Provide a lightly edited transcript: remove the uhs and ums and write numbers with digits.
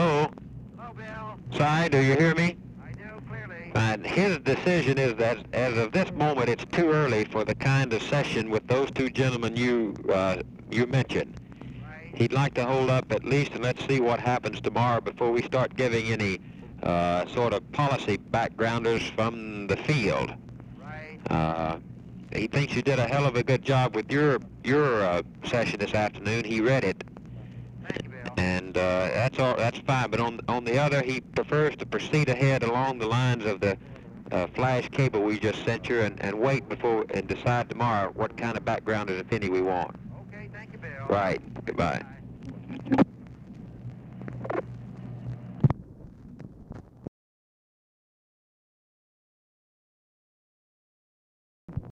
Hello? Hello, Bill. Si, do you hear me? I do clearly. And his decision is that as of this moment, it's too early for the kind of session with those two gentlemen you mentioned. Right. He'd like to hold up at least and let's see what happens tomorrow before we start giving any sort of policy backgrounders from the field. Right. He thinks you did a hell of a good job with your session this afternoon. He read it, Thank you, Bill. and that's fine. But on the other, he prefers to proceed ahead along the lines of the flash cable we just sent you, and wait before and decide tomorrow what kind of backgrounders, if any, we want. Okay, thank you, Bill. Right. Goodbye. Bye.